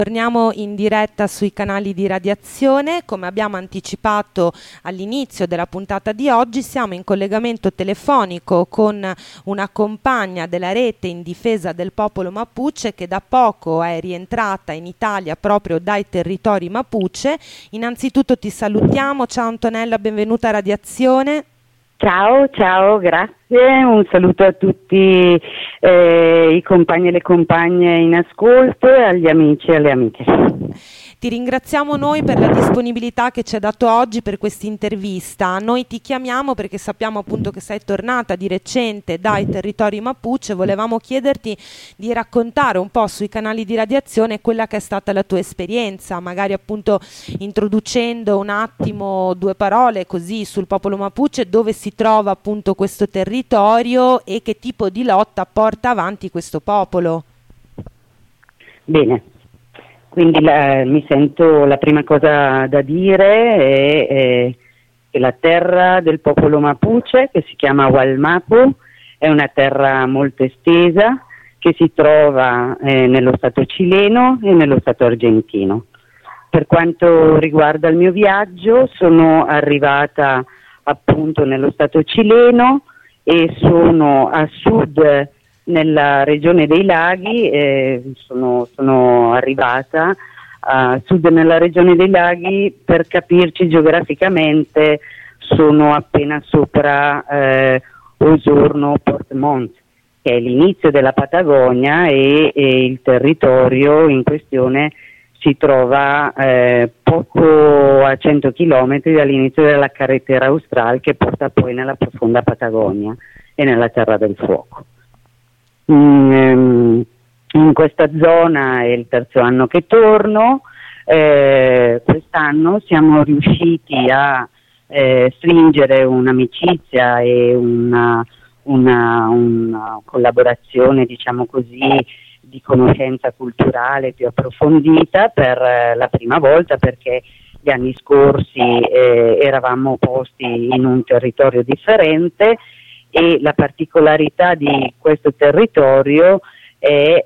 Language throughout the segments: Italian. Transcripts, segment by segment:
Torniamo in diretta sui canali di radiazione. Come abbiamo anticipato all'inizio della puntata di oggi, siamo in collegamento telefonico con una compagna della rete in difesa del popolo Mapuche che da poco è rientrata in Italia proprio dai territori Mapuche. Innanzitutto ti salutiamo. Ciao Antonella, benvenuta a Radiazione. Ciao, grazie, un saluto a tutti i compagni e le compagne in ascolto e agli amici e alle amiche. Ti ringraziamo noi per la disponibilità che ci hai dato oggi per questa intervista. Noi ti chiamiamo perché sappiamo appunto che sei tornata di recente dai territori Mapuche. Volevamo chiederti di raccontare un po' sui canali di radiazione quella che è stata la tua esperienza, magari appunto introducendo un attimo due parole così sul popolo Mapuche, dove si trova appunto questo territorio e che tipo di lotta porta avanti questo popolo. Bene. Quindi mi sento, la prima cosa da dire è che la terra del popolo Mapuche, che si chiama Wallmapu, è una terra molto estesa che si trova nello stato cileno e nello stato argentino. Per quanto riguarda il mio viaggio, sono arrivata appunto nello stato cileno e sono a sud nella regione dei laghi, sono arrivata a sud nella regione dei laghi. Per capirci geograficamente sono appena sopra Osorno Portmont, che è l'inizio della Patagonia e il territorio in questione si trova poco a 100 chilometri dall'inizio della carretera austral che porta poi nella profonda Patagonia e nella Terra del Fuoco. In questa zona è il terzo anno che torno. Quest'anno siamo riusciti a stringere un'amicizia e una collaborazione, diciamo così, di conoscenza culturale più approfondita per la prima volta, perché gli anni scorsi eravamo posti in un territorio differente. E la particolarità di questo territorio è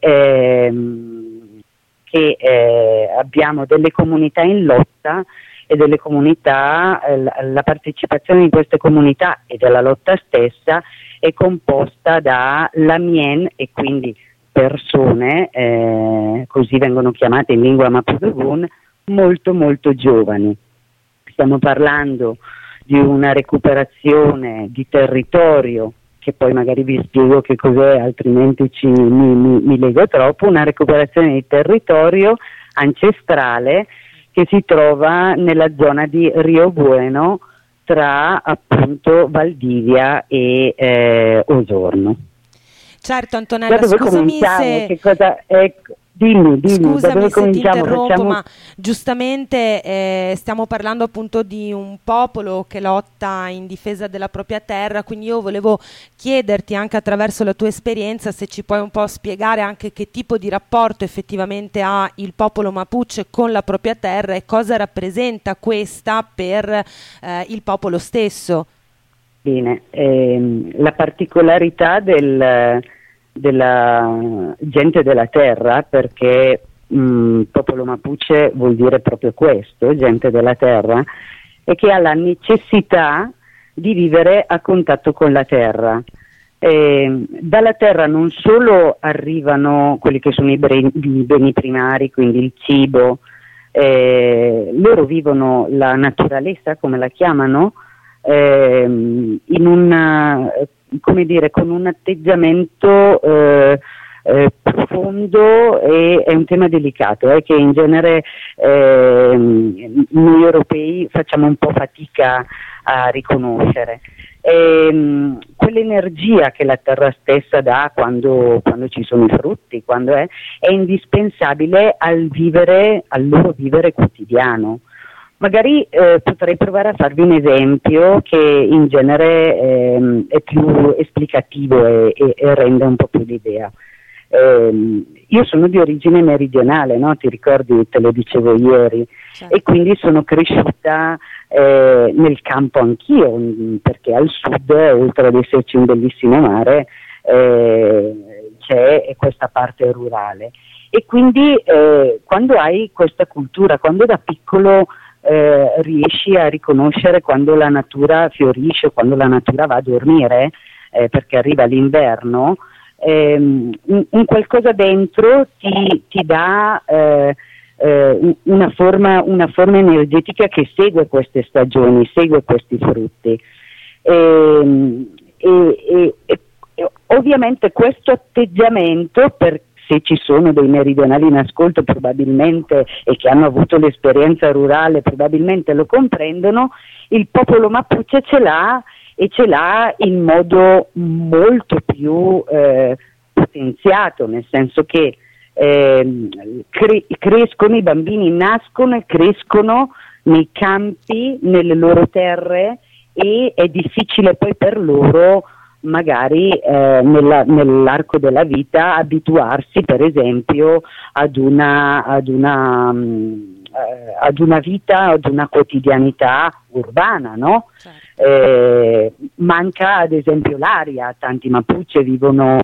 che abbiamo delle comunità in lotta e delle comunità, la partecipazione di queste comunità e della lotta stessa è composta da lamien, e quindi persone, così vengono chiamate in lingua Mapudungun, molto molto giovani. Stiamo parlando di una recuperazione di territorio, che poi magari vi spiego che cos'è, altrimenti mi leggo troppo, una recuperazione di territorio ancestrale che si trova nella zona di Rio Bueno tra appunto Valdivia e Osorno. Certo Antonella, scusami se... Che cosa è... Dimmi, scusami se ti interrompo, ma giustamente stiamo parlando appunto di un popolo che lotta in difesa della propria terra, quindi io volevo chiederti anche attraverso la tua esperienza se ci puoi un po' spiegare anche che tipo di rapporto effettivamente ha il popolo Mapuche con la propria terra e cosa rappresenta questa per il popolo stesso. Bene, la particolarità della gente della terra, perché popolo Mapuche vuol dire proprio questo, gente della terra, è che ha la necessità di vivere a contatto con la terra. Dalla terra non solo arrivano quelli che sono i beni primari, quindi il cibo, loro vivono la naturalezza, come la chiamano, in una, come dire, con un atteggiamento profondo, e è un tema delicato che in genere noi europei facciamo un po' fatica a riconoscere. Quell'energia che la terra stessa dà quando ci sono i frutti, è indispensabile al loro vivere quotidiano. Magari potrei provare a farvi un esempio che in genere è più esplicativo e rende un po' più l'idea. Io sono di origine meridionale, no? Ti ricordi, te lo dicevo ieri, certo. E quindi sono cresciuta nel campo anch'io, perché al sud, oltre ad esserci un bellissimo mare, c'è questa parte rurale. E quindi quando hai questa cultura, quando da piccolo riesci a riconoscere quando la natura fiorisce, quando la natura va a dormire, perché arriva l'inverno, un qualcosa dentro ti dà una forma energetica che segue queste stagioni, segue questi frutti. Ovviamente questo atteggiamento, se ci sono dei meridionali in ascolto probabilmente e che hanno avuto l'esperienza rurale probabilmente lo comprendono, il popolo Mapuche ce l'ha, e ce l'ha in modo molto più potenziato, nel senso che crescono, i bambini nascono e crescono nei campi, nelle loro terre, e è difficile poi per loro magari nell'arco della vita abituarsi per esempio ad una vita, ad una quotidianità urbana, no? Certo. Manca ad esempio l'aria, tanti Mapuche vivono,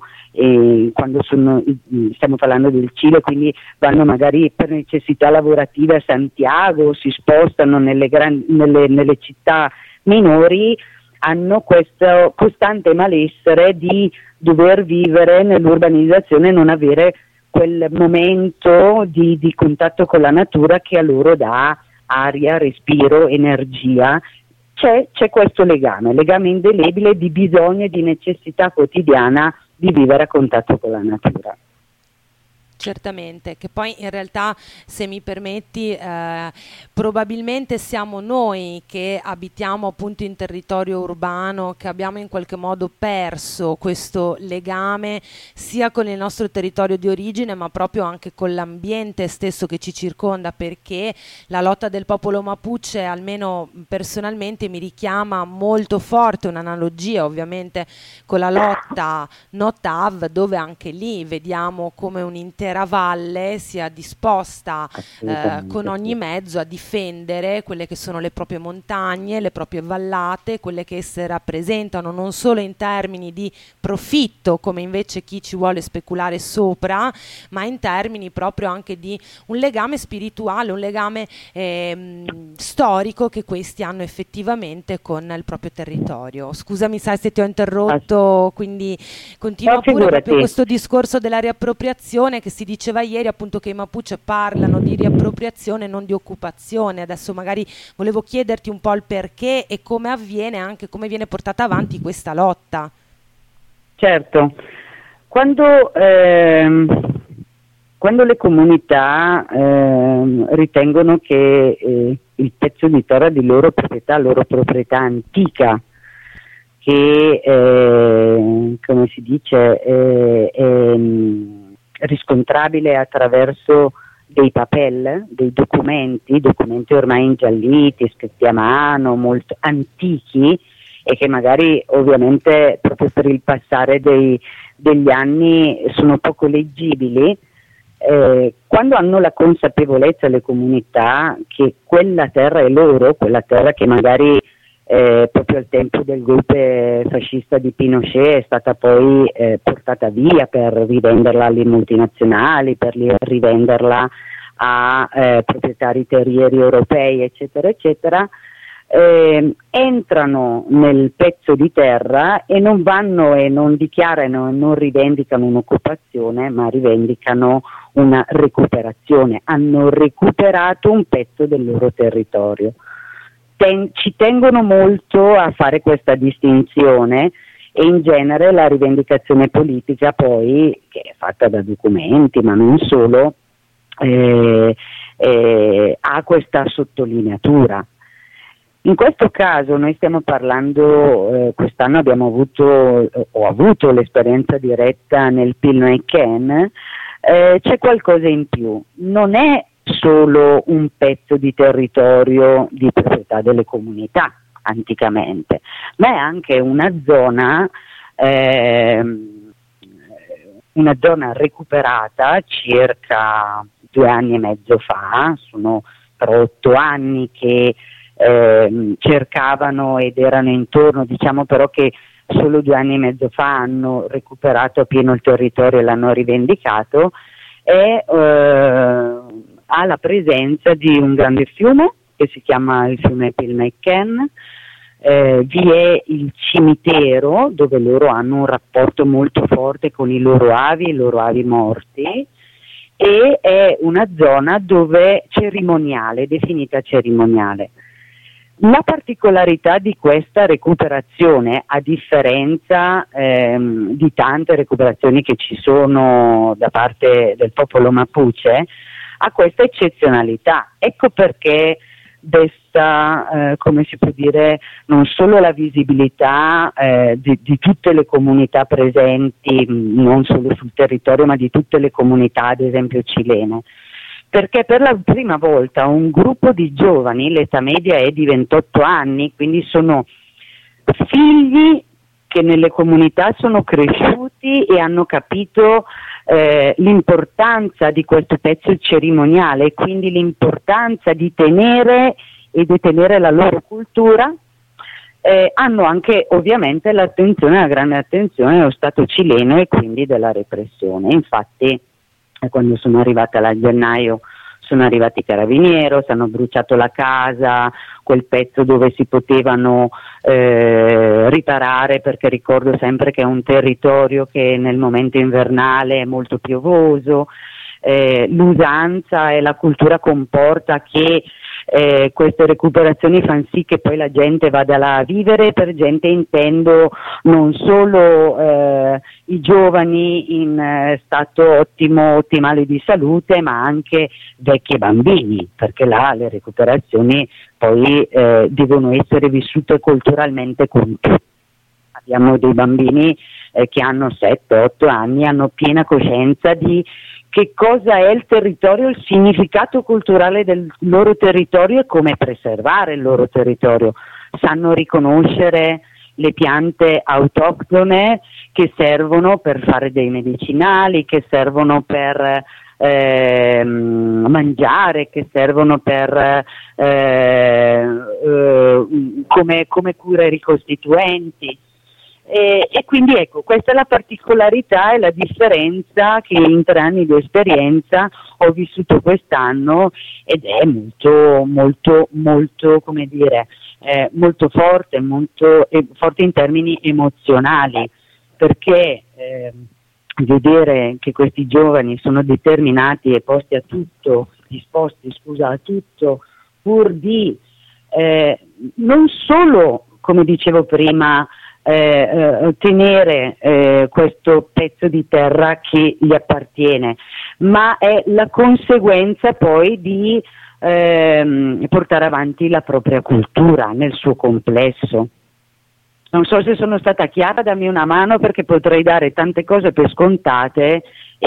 stiamo parlando del Cile, quindi vanno magari per necessità lavorative a Santiago, si spostano nelle città minori, hanno questo costante malessere di dover vivere nell'urbanizzazione e non avere quel momento di contatto con la natura che a loro dà aria, respiro, energia. C'è questo legame indelebile di bisogno e di necessità quotidiana di vivere a contatto con la natura. Certamente, che poi in realtà, se mi permetti, probabilmente siamo noi che abitiamo appunto in territorio urbano, che abbiamo in qualche modo perso questo legame sia con il nostro territorio di origine, ma proprio anche con l'ambiente stesso che ci circonda, perché la lotta del popolo Mapuche, almeno personalmente, mi richiama molto forte un'analogia ovviamente con la lotta Notav, dove anche lì vediamo come un'intera valle sia disposta con ogni mezzo a difendere quelle che sono le proprie montagne, le proprie vallate, quelle che esse rappresentano, non solo in termini di profitto, come invece chi ci vuole speculare sopra, ma in termini proprio anche di un legame spirituale, un legame storico che questi hanno effettivamente con il proprio territorio. Scusami sai se ti ho interrotto, quindi continua pure proprio questo discorso della riappropriazione, che si diceva ieri appunto che i Mapuche parlano di riappropriazione, non di occupazione. Adesso magari volevo chiederti un po' il perché e come avviene, anche come viene portata avanti questa lotta. Certo, quando le comunità ritengono che il pezzo di terra di loro proprietà antica, che come si dice è riscontrabile attraverso dei papel, dei documenti ormai ingialliti, scritti a mano, molto antichi, e che magari ovviamente proprio per il passare degli anni sono poco leggibili. Quando hanno la consapevolezza le comunità che quella terra è loro, quella terra che magari proprio al tempo del golpe fascista di Pinochet è stata poi portata via per rivenderla alle multinazionali, per rivenderla a proprietari terrieri europei, eccetera, eccetera, entrano nel pezzo di terra e non vanno e non dichiarano e non rivendicano un'occupazione, ma rivendicano una recuperazione. Hanno recuperato un pezzo del loro territorio. Ci tengono molto a fare questa distinzione, e in genere la rivendicazione politica poi, che è fatta da documenti ma non solo, ha questa sottolineatura. In questo caso noi stiamo parlando, quest'anno ho avuto l'esperienza diretta nel Pilnaiken, c'è qualcosa in più, non è solo un pezzo di territorio di proprietà delle comunità anticamente, ma è anche una zona recuperata circa 2 anni e mezzo fa. Sono per 8 anni che cercavano ed erano intorno, diciamo però che solo 2 anni e mezzo fa hanno recuperato appieno il territorio e l'hanno rivendicato. ha la presenza di un grande fiume che si chiama il fiume Pilmaiken. Vi è il cimitero dove loro hanno un rapporto molto forte con i loro avi morti, e è una zona dove cerimoniale, definita cerimoniale. La particolarità di questa recuperazione, a differenza di tante recuperazioni che ci sono da parte del popolo Mapuche, ha questa eccezionalità. Ecco perché desta, come si può dire, non solo la visibilità di tutte le comunità presenti, non solo sul territorio, ma di tutte le comunità, ad esempio cilene, perché per la prima volta un gruppo di giovani, l'età media è di 28 anni, quindi sono figli che nelle comunità sono cresciuti e hanno capito l'importanza di questo pezzo cerimoniale, e quindi l'importanza di tenere e detenere la loro cultura. Hanno anche ovviamente l'attenzione, la grande attenzione dello Stato cileno e quindi della repressione. Infatti quando sono arrivata là a gennaio sono arrivati i carabinieri, hanno bruciato la casa, quel pezzo dove si potevano riparare, perché ricordo sempre che è un territorio che nel momento invernale è molto piovoso. L'usanza e la cultura comporta che queste recuperazioni fanno sì che poi la gente vada là a vivere. Per gente intendo non solo i giovani in stato ottimale di salute, ma anche vecchi e bambini, perché là le recuperazioni poi devono essere vissute culturalmente con tutti. Abbiamo dei bambini che hanno 7-8 anni, hanno piena coscienza di che cosa è il territorio, il significato culturale del loro territorio e come preservare il loro territorio. Sanno riconoscere le piante autoctone che servono per fare dei medicinali, che servono per mangiare, che servono per come cure ricostituenti. E quindi ecco, questa è la particolarità e la differenza che in 3 anni di esperienza ho vissuto quest'anno, ed è molto come dire, molto forte in termini emozionali, perché vedere che questi giovani sono determinati e disposti a tutto pur di non solo, come dicevo prima, tenere questo pezzo di terra che gli appartiene, ma è la conseguenza poi di portare avanti la propria cultura nel suo complesso. Non so se sono stata chiara, dammi una mano, perché potrei dare tante cose per scontate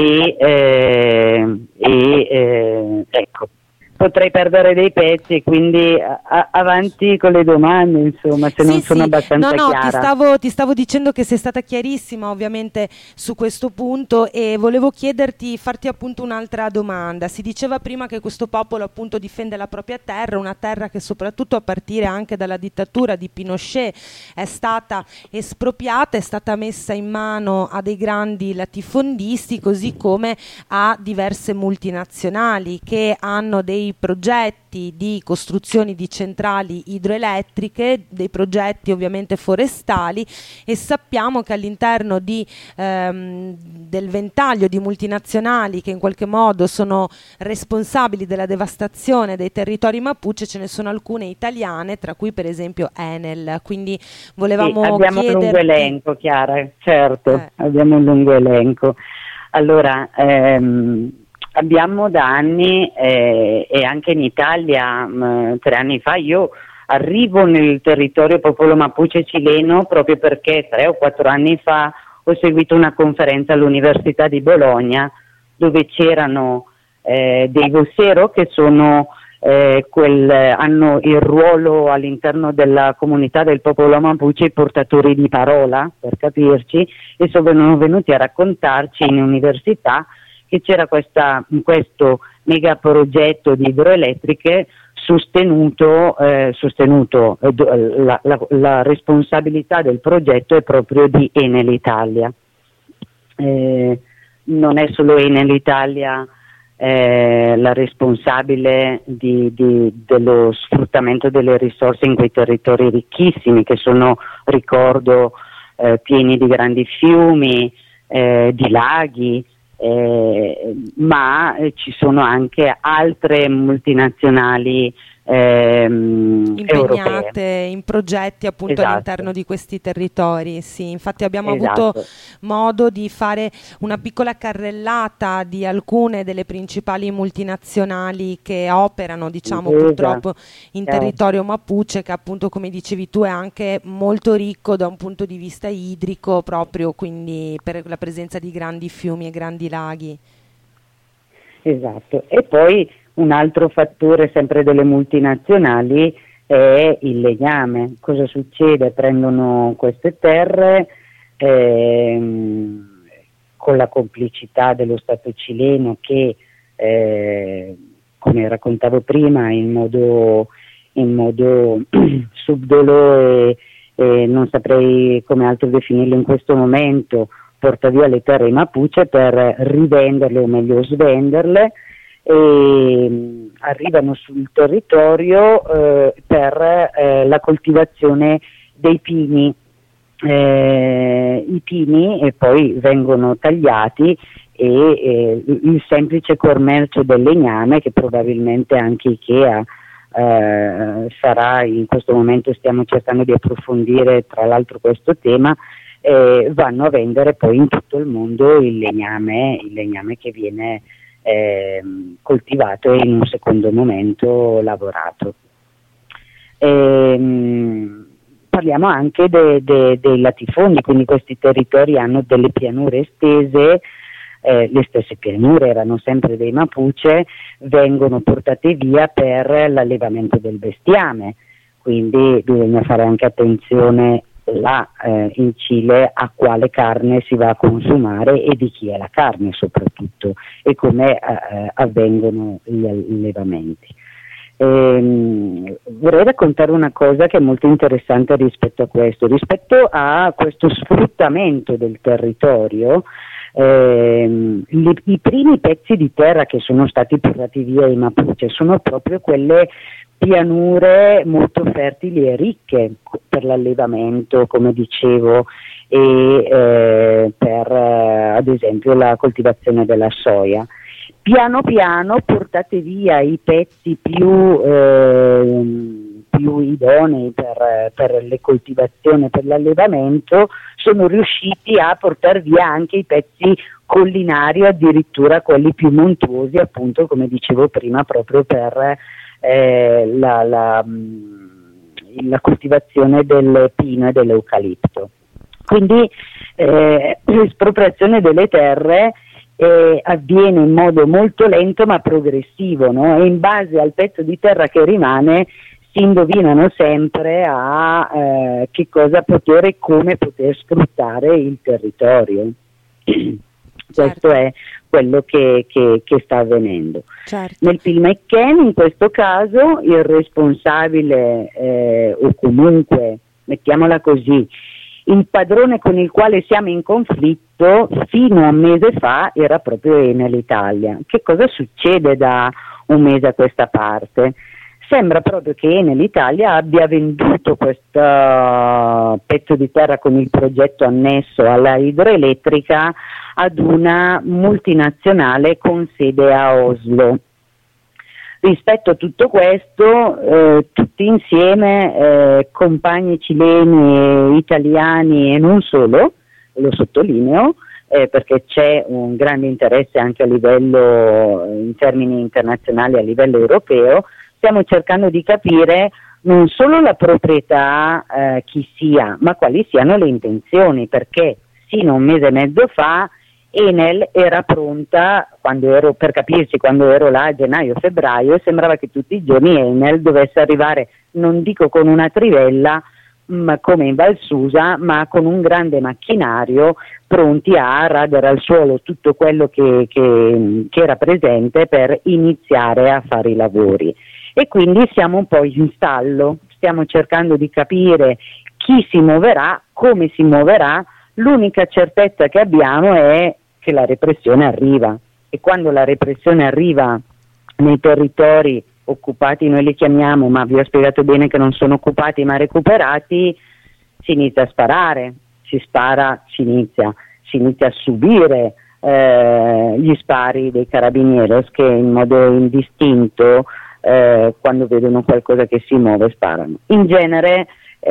ecco. Potrei perdere dei pezzi, quindi avanti con le domande, insomma, se non sono abbastanza chiara. Ti stavo dicendo che sei stata chiarissima ovviamente su questo punto, e volevo farti appunto un'altra domanda. Si diceva prima che questo popolo appunto difende la propria terra, una terra che soprattutto a partire anche dalla dittatura di Pinochet è stata espropriata, è stata messa in mano a dei grandi latifondisti, così come a diverse multinazionali che hanno dei progetti di costruzioni di centrali idroelettriche, dei progetti ovviamente forestali, e sappiamo che all'interno del ventaglio di multinazionali che in qualche modo sono responsabili della devastazione dei territori Mapuche ce ne sono alcune italiane, tra cui per esempio Enel. Quindi volevamo abbiamo un lungo elenco, Chiara, certo, abbiamo un lungo elenco. Allora, abbiamo da anni, e anche in Italia 3 anni fa, io arrivo nel territorio popolo Mapuche cileno proprio perché 3 o 4 anni fa ho seguito una conferenza all'Università di Bologna dove c'erano dei vocero che sono hanno il ruolo all'interno della comunità del popolo Mapuche, i portatori di parola, per capirci, e sono venuti a raccontarci in università che c'era questo mega progetto di idroelettriche sostenuto, la responsabilità del progetto è proprio di Enel Italia. non è solo Enel Italia la responsabile dello sfruttamento delle risorse in quei territori ricchissimi che sono, ricordo, pieni di grandi fiumi, di laghi, ma ci sono anche altre multinazionali impegnate europee in progetti appunto all'interno di questi territori. Sì, infatti abbiamo avuto modo di fare una piccola carrellata di alcune delle principali multinazionali che operano, diciamo, purtroppo in territorio mapuche, che appunto, come dicevi tu, è anche molto ricco da un punto di vista idrico, proprio quindi per la presenza di grandi fiumi e grandi laghi. Esatto. E poi un altro fattore sempre delle multinazionali è il legname. Cosa succede? Prendono queste terre con la complicità dello Stato cileno che, come raccontavo prima, in modo subdolo e non saprei come altro definirlo in questo momento, porta via le terre mapuche per rivenderle, o meglio svenderle, e arrivano sul territorio per la coltivazione dei pini. I pini e poi vengono tagliati e il semplice commercio del legname, che probabilmente anche Ikea sarà, in questo momento stiamo cercando di approfondire tra l'altro questo tema, vanno a vendere poi in tutto il mondo il legname che viene coltivato e in un secondo momento lavorato. Parliamo anche dei latifondi, quindi questi territori hanno delle pianure estese, le stesse pianure erano sempre dei mapuche, vengono portate via per l'allevamento del bestiame, quindi bisogna fare anche attenzione là in Cile a quale carne si va a consumare e di chi è la carne soprattutto, e come avvengono gli allevamenti. Vorrei raccontare una cosa che è molto interessante rispetto a questo sfruttamento del territorio. I primi pezzi di terra che sono stati portati via ai Mapuche sono proprio quelle pianure molto fertili e ricche per l'allevamento, come dicevo, e per ad esempio la coltivazione della soia. Piano piano portate via i pezzi più idonei per le coltivazioni, per l'allevamento, sono riusciti a portare via anche i pezzi collinari, addirittura quelli più montuosi, appunto come dicevo prima, proprio per la coltivazione del pino e dell'eucalipto. Quindi l'espropriazione delle terre avviene in modo molto lento ma progressivo, no? E in base al pezzo di terra che rimane si indovinano sempre a che cosa poter e come poter sfruttare il territorio. Questo è quello che sta avvenendo. Certo. Nel Pilmecchen, in questo caso, il responsabile o comunque, mettiamola così, il padrone con il quale siamo in conflitto fino a un mese fa era proprio Enel Italia. Che cosa succede da un mese a questa parte? Sembra proprio che Enel Italia abbia venduto questo pezzo di terra con il progetto annesso alla idroelettrica ad una multinazionale con sede a Oslo. Rispetto a tutto questo, tutti insieme, compagni cileni e italiani e non solo, lo sottolineo, perché c'è un grande interesse anche a livello, in termini internazionali, a livello europeo, stiamo cercando di capire non solo la proprietà chi sia, ma quali siano le intenzioni, perché sino a un mese e mezzo fa Enel era pronta, quando ero là a gennaio-febbraio, sembrava che tutti i giorni Enel dovesse arrivare, non dico con una trivella, ma come in Val Susa, ma con un grande macchinario pronti a radere al suolo tutto quello che era presente per iniziare a fare i lavori. E quindi siamo un po' in stallo, stiamo cercando di capire chi si muoverà, come si muoverà. L'unica certezza che abbiamo è che la repressione arriva, e quando la repressione arriva nei territori occupati, noi li chiamiamo, ma vi ho spiegato bene che non sono occupati ma recuperati, si inizia a sparare, si inizia a subire gli spari dei carabinieri che in modo indistinto quando vedono qualcosa che si muove sparano. In genere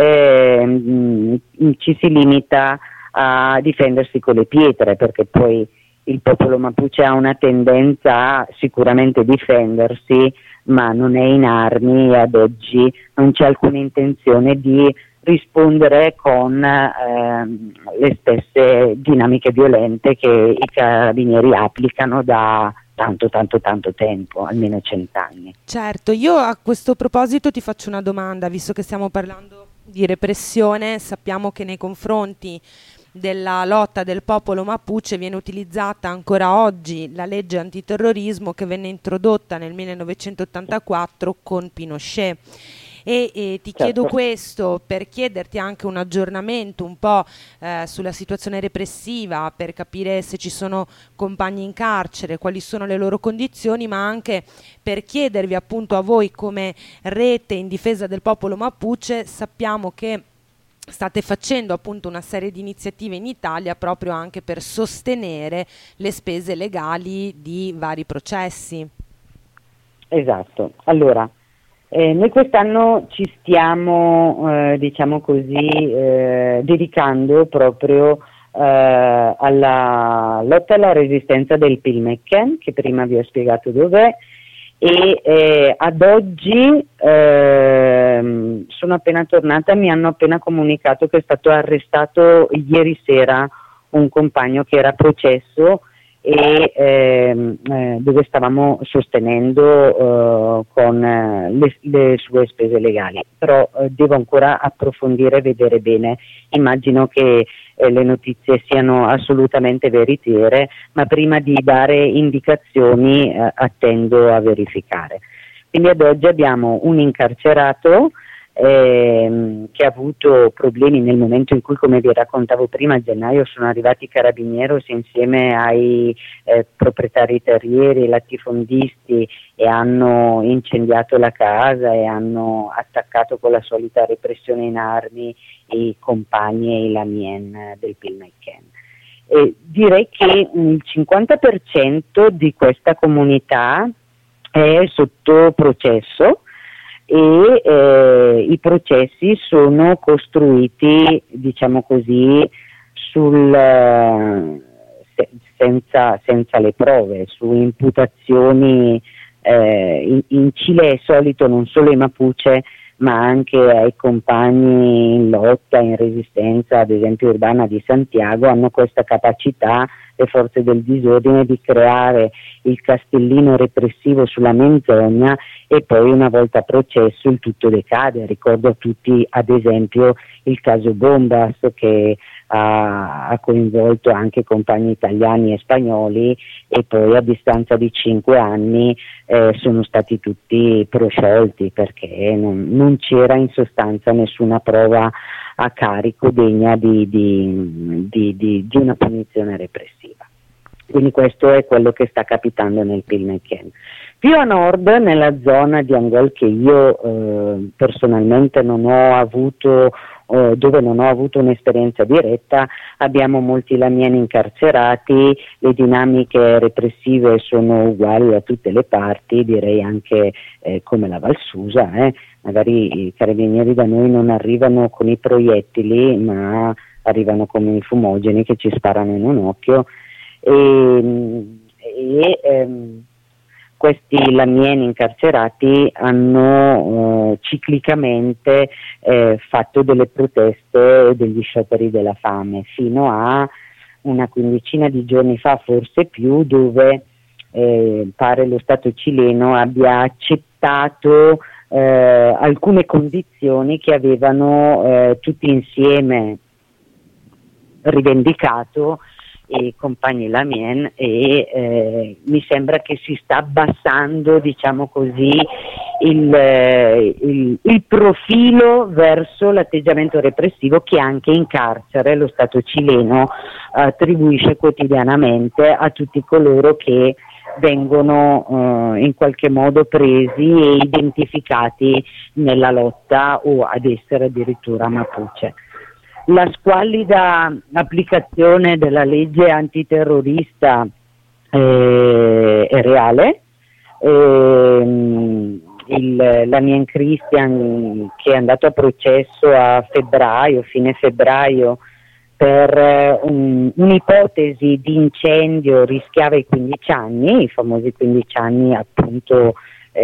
ci si limita a difendersi con le pietre, perché poi il popolo Mapuche ha una tendenza a sicuramente difendersi, ma non è in armi, e ad oggi non c'è alcuna intenzione di rispondere con le stesse dinamiche violente che i carabinieri applicano da tanto tempo, almeno 100 anni. Certo, io a questo proposito ti faccio una domanda, visto che stiamo parlando di repressione. Sappiamo che nei confronti della lotta del popolo Mapuche viene utilizzata ancora oggi la legge antiterrorismo che venne introdotta nel 1984 con Pinochet. E ti chiedo questo per chiederti anche un aggiornamento un po' sulla situazione repressiva, per capire se ci sono compagni in carcere, quali sono le loro condizioni, ma anche per chiedervi appunto a voi come rete in difesa del popolo Mapuche. Sappiamo che state facendo appunto una serie di iniziative in Italia proprio anche per sostenere le spese legali di vari processi. Esatto, allora noi quest'anno ci stiamo, diciamo così, dedicando proprio alla lotta alla resistenza del Pilmeken, che prima vi ho spiegato dov'è, e ad oggi sono appena tornata, mi hanno appena comunicato che è stato arrestato ieri sera un compagno che era a processo e dove stavamo sostenendo con le sue spese legali, però devo ancora approfondire e vedere bene. Immagino che le notizie siano assolutamente veritiere, ma prima di dare indicazioni attendo a verificare. Quindi ad oggi abbiamo un incarcerato che ha avuto problemi nel momento in cui, come vi raccontavo prima, a gennaio sono arrivati i carabinieri insieme ai proprietari terrieri, latifondisti, e hanno incendiato la casa e hanno attaccato con la solita repressione in armi i compagni e i lamien del Pilmeken. Direi che il 50% di questa comunità è sotto processo, e i processi sono costruiti, diciamo così, senza le prove, su imputazioni. In Cile è solito non solo ai Mapuche ma anche ai compagni in lotta, in resistenza, ad esempio urbana di Santiago, hanno questa capacità, le forze del disordine, di creare il castellino repressivo sulla menzogna, e poi una volta a processo il tutto decade. Ricordo a tutti ad esempio il caso Bombas, che ha coinvolto anche compagni italiani e spagnoli, e poi a distanza di 5 anni sono stati tutti prosciolti, perché non c'era in sostanza nessuna prova a carico degna di una punizione repressiva. Quindi questo è quello che sta capitando nel Pilmeken. Più a nord, nella zona di Angol, che io personalmente non ho avuto, dove non ho avuto un'esperienza diretta, abbiamo molti lamieni incarcerati, le dinamiche repressive sono uguali da tutte le parti, direi anche come la Valsusa. Magari i carabinieri da noi non arrivano con i proiettili, ma arrivano come i fumogeni che ci sparano in un occhio, questi lamieni incarcerati hanno ciclicamente fatto delle proteste e degli scioperi della fame, fino a una quindicina di giorni fa, forse più, dove pare lo Stato cileno abbia accettato alcune condizioni che avevano tutti insieme rivendicato i compagni lamien, e mi sembra che si sta abbassando, diciamo così, il profilo verso l'atteggiamento repressivo che anche in carcere lo Stato cileno attribuisce quotidianamente a tutti coloro che vengono in qualche modo presi e identificati nella lotta o ad essere addirittura Mapuche. La squallida applicazione della legge antiterrorista è reale. L'Amien Christian, che è andato a processo a fine febbraio per un'ipotesi di incendio, rischiava i 15 anni, i famosi 15 anni appunto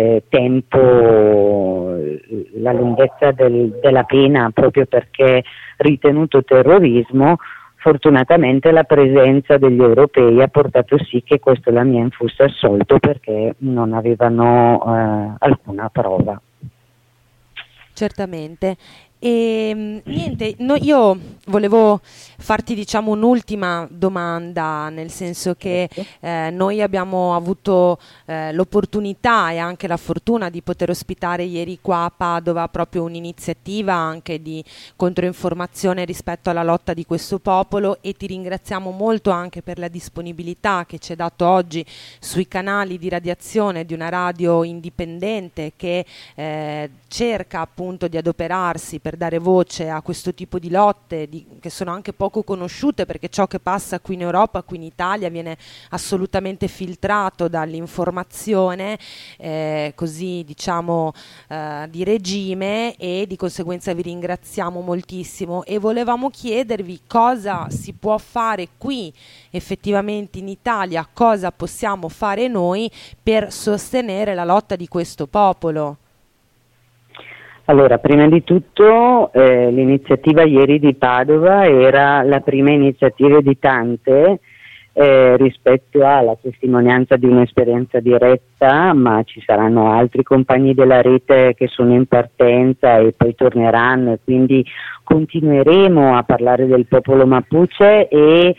tempo, la lunghezza della pena proprio perché ritenuto terrorismo. Fortunatamente la presenza degli europei ha portato sì che questo Lamien fosse assolto perché non avevano alcuna prova. Certamente. E niente, io volevo farti un'ultima domanda, nel senso che noi abbiamo avuto l'opportunità e anche la fortuna di poter ospitare ieri qua a Padova proprio un'iniziativa anche di controinformazione rispetto alla lotta di questo popolo, e ti ringraziamo molto anche per la disponibilità che ci hai dato oggi sui canali di radiazione di una radio indipendente che cerca appunto di adoperarsi per dare voce a questo tipo di lotte che sono anche poco conosciute, perché ciò che passa qui in Europa, qui in Italia, viene assolutamente filtrato dall'informazione così di regime, e di conseguenza vi ringraziamo moltissimo e volevamo chiedervi cosa si può fare qui effettivamente in Italia, cosa possiamo fare noi per sostenere la lotta di questo popolo. Allora, prima di tutto l'iniziativa ieri di Padova era la prima iniziativa di tante rispetto alla testimonianza di un'esperienza diretta, ma ci saranno altri compagni della rete che sono in partenza e poi torneranno, e quindi continueremo a parlare del popolo Mapuche e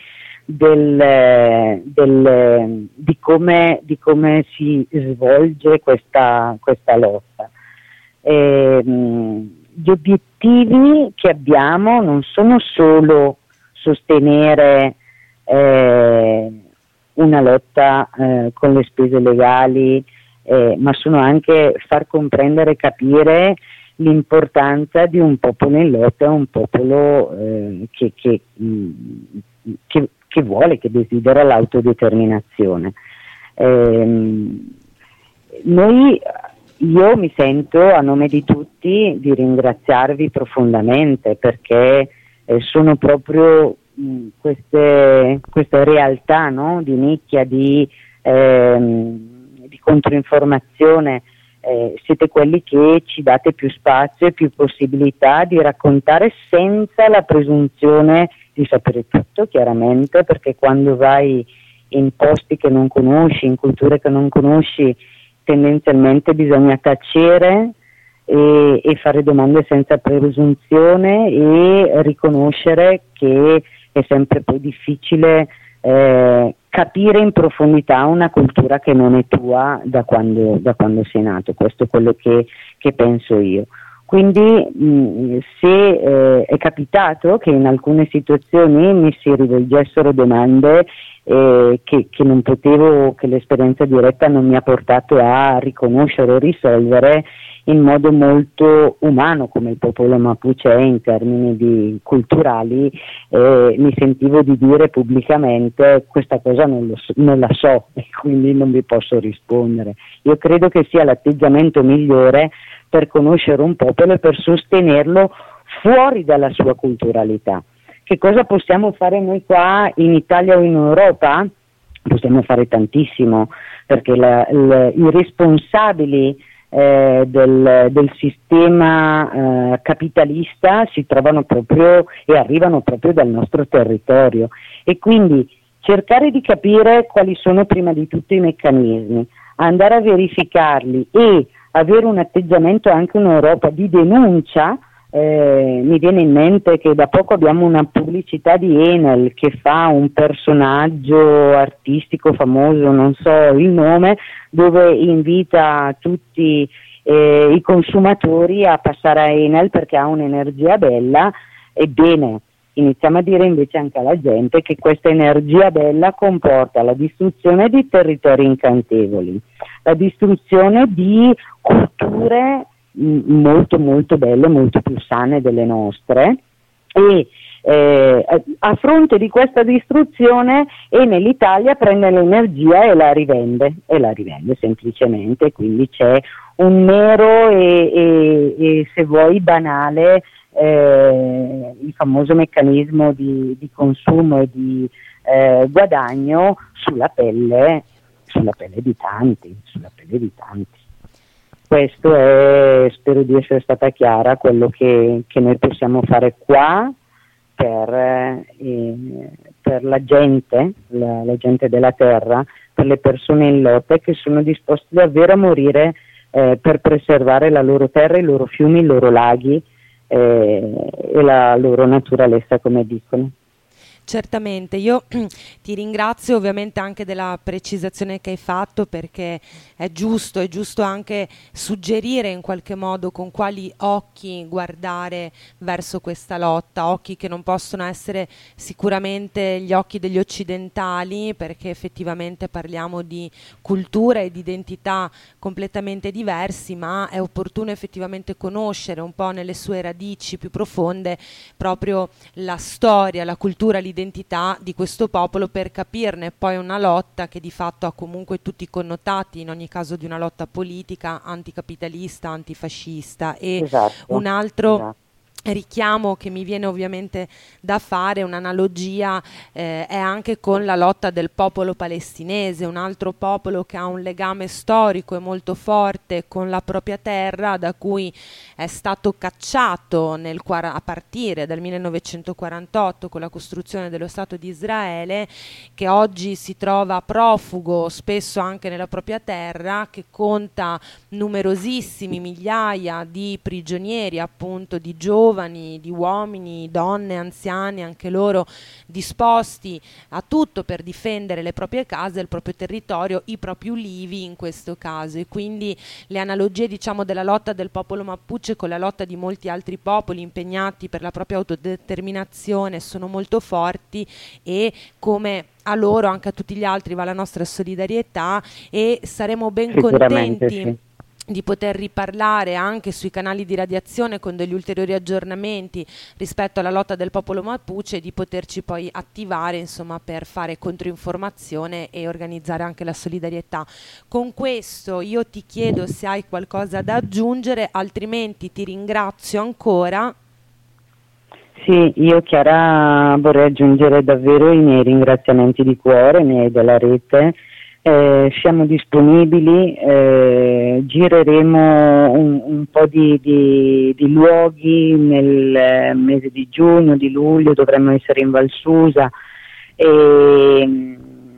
di come si svolge questa lotta. Gli obiettivi che abbiamo non sono solo sostenere una lotta con le spese legali, ma sono anche far comprendere e capire l'importanza di un popolo in lotta, un popolo che vuole, che desidera l'autodeterminazione. Io mi sento a nome di tutti di ringraziarvi profondamente, perché sono proprio queste realtà, no? Di nicchia, di controinformazione, siete quelli che ci date più spazio e più possibilità di raccontare senza la presunzione di sapere tutto, chiaramente, perché quando vai in posti che non conosci, in culture che non conosci, tendenzialmente bisogna tacere e fare domande senza presunzione e riconoscere che è sempre poi difficile capire in profondità una cultura che non è tua da quando sei nato. Questo è quello che penso io. Quindi se è capitato che in alcune situazioni mi si rivolgessero domande che non potevo, che l'esperienza diretta non mi ha portato a riconoscere o risolvere in modo molto umano, come il popolo Mapuche è in termini culturali, mi sentivo di dire pubblicamente: questa cosa non la so e quindi non vi posso rispondere. Io credo che sia l'atteggiamento migliore per conoscere un popolo e per sostenerlo fuori dalla sua culturalità. Che cosa possiamo fare noi qua in Italia o in Europa? Possiamo fare tantissimo, perché i responsabili del sistema capitalista si trovano proprio e arrivano proprio dal nostro territorio, e quindi cercare di capire quali sono prima di tutto i meccanismi, andare a verificarli e avere un atteggiamento anche in Europa di denuncia. Mi viene in mente che da poco abbiamo una pubblicità di Enel che fa un personaggio artistico famoso, non so il nome, dove invita tutti i consumatori a passare a Enel perché ha un'energia bella. Ebbene, iniziamo a dire invece anche alla gente che questa energia bella comporta la distruzione di territori incantevoli, la distruzione di culture molto molto belle, molto più sane delle nostre, e a fronte di questa distruzione Enel Italia prende l'energia e la rivende semplicemente, quindi c'è un nero e se vuoi banale il famoso meccanismo di consumo e di guadagno sulla pelle di tanti. Questo è, spero di essere stata chiara, quello che noi possiamo fare qua per la gente della terra, per le persone in lotta che sono disposte davvero a morire per preservare la loro terra, i loro fiumi, i loro laghi e la loro naturalezza, come dicono. Certamente, io ti ringrazio ovviamente anche della precisazione che hai fatto, perché è giusto anche suggerire in qualche modo con quali occhi guardare verso questa lotta, occhi che non possono essere sicuramente gli occhi degli occidentali, perché effettivamente parliamo di cultura e di identità completamente diversi, ma è opportuno effettivamente conoscere un po' nelle sue radici più profonde proprio la storia, la cultura, l'identità di questo popolo, per capirne poi una lotta che di fatto ha comunque tutti i connotati, in ogni caso di una lotta politica, anticapitalista, antifascista. E esatto, un altro esatto. richiamo che mi viene ovviamente da fare, un'analogia, è anche con la lotta del popolo palestinese, un altro popolo che ha un legame storico e molto forte con la propria terra, da cui è stato cacciato a partire dal 1948 con la costruzione dello Stato di Israele, che oggi si trova profugo spesso anche nella propria terra, che conta numerosissimi migliaia di prigionieri, appunto di giovani, di uomini, donne, anziani, anche loro disposti a tutto per difendere le proprie case, il proprio territorio, i propri ulivi in questo caso. E quindi le analogie, diciamo, della lotta del popolo Mapuche con la lotta di molti altri popoli impegnati per la propria autodeterminazione sono molto forti, e come a loro anche a tutti gli altri va la nostra solidarietà, e saremo ben contenti sì, di poter riparlare anche sui canali di radiazione con degli ulteriori aggiornamenti rispetto alla lotta del popolo Mapuche, e di poterci poi attivare, insomma, per fare controinformazione e organizzare anche la solidarietà. Con questo io ti chiedo se hai qualcosa da aggiungere, altrimenti ti ringrazio ancora. Sì, io Chiara vorrei aggiungere davvero i miei ringraziamenti di cuore, i miei della rete. Siamo disponibili, gireremo un po' di luoghi nel mese di giugno, di luglio, dovremmo essere in Val Susa, e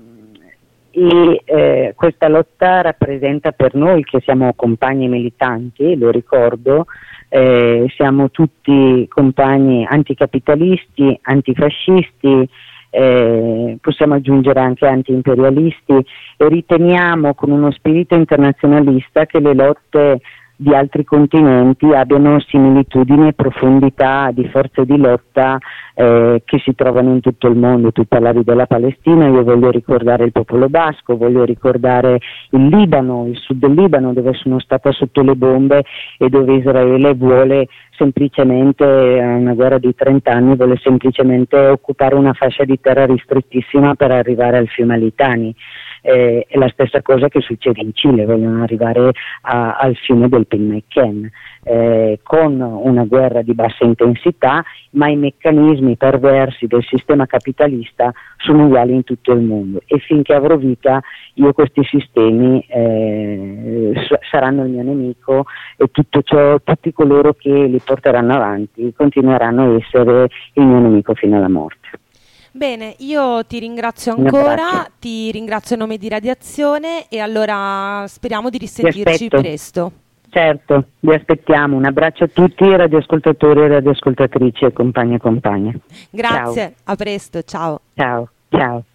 questa lotta rappresenta per noi, che siamo compagni militanti, lo ricordo, siamo tutti compagni anticapitalisti, antifascisti, possiamo aggiungere anche anti-imperialisti, e riteniamo con uno spirito internazionalista che le lotte di altri continenti abbiano similitudini e profondità di forze di lotta che si trovano in tutto il mondo. Tu parlavi della Palestina, io voglio ricordare il popolo basco, voglio ricordare il Libano, il sud del Libano, dove sono stata sotto le bombe e dove Israele vuole semplicemente, una guerra di 30 anni, vuole semplicemente occupare una fascia di terra ristrettissima per arrivare al fiume Litani. È la stessa cosa che succede in Cile, vogliono arrivare al fiume del Pilmaiquén, con una guerra di bassa intensità, ma i meccanismi perversi del sistema capitalista sono uguali in tutto il mondo, e finché avrò vita io questi sistemi saranno il mio nemico, e tutti coloro che li porteranno avanti continueranno a essere il mio nemico fino alla morte. Bene, io ti ringrazio ancora, ti ringrazio a nome di Radiazione, e allora speriamo di risentirci presto. Certo, vi aspettiamo. Un abbraccio a tutti, radioascoltatori e radioascoltatrici e compagni e compagne. Grazie, ciao. A presto, ciao. Ciao, ciao.